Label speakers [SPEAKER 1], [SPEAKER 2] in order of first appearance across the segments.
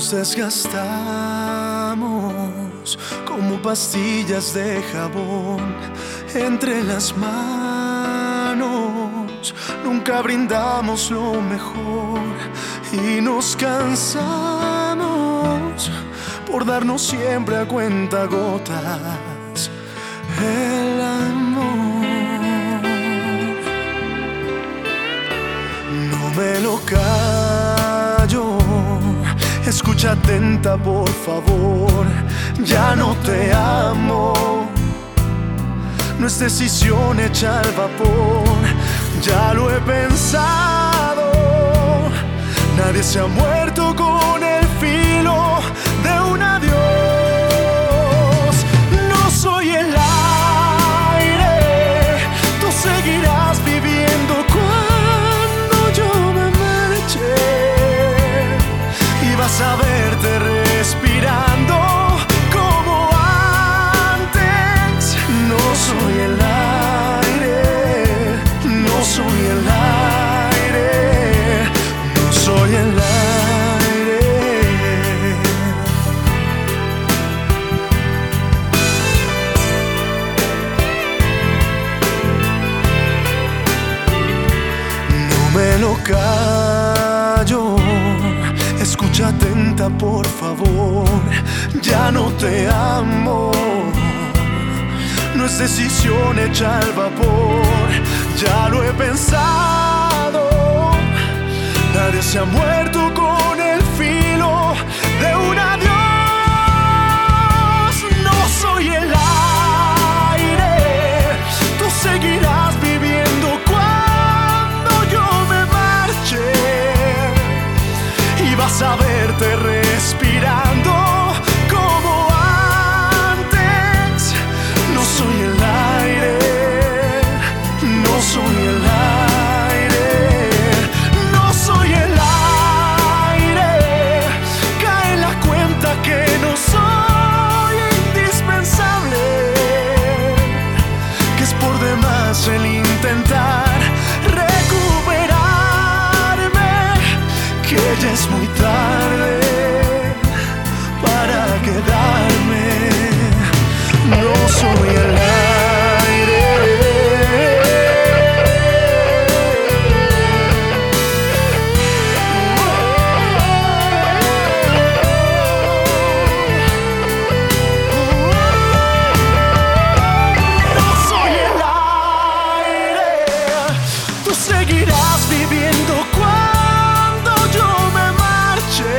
[SPEAKER 1] Nos desgastamos como pastillas de jabón entre las manos. Nunca brindamos lo mejor y nos cansamos por darnos siempre a cuentagotas el amor. No me lo callo. Escucha atenta, por favor. Ya no te amo. No es decisión hecha al vapor. Ya lo he pensado. Nadie se ha muerto con el filo de un adiós. No soy el aire. Tú seguirás viviendo cuando yo me marche. Y vas a verte respirando como antes. No soy el aire. No soy el aire. No soy el aire. No me lo callo. Escucha atenta, por favor. Ya no te amo. No es decisión hecha al vapor. Ya lo he pensado. Nadie se ha muerto con el filo de un adiós. No soy el aire. Tú seguirás viviendo cuando yo me marche. Y vas a verte respirando como antes. No soy el aire. No soy el aire. No soy el aire. Cae en la cuenta que no soy indispensable. Que es por demás el intentar recuperarme. Que ya es muy tarde para quedarme. No soy el aire. No soy el aire. Tú seguirás viviendo cuando yo me marche.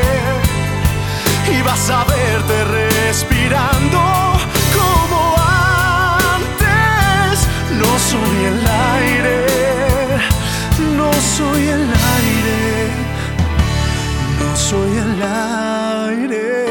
[SPEAKER 1] Y vas a verte respirando como antes. No soy el aire. No soy el aire. No soy el aire.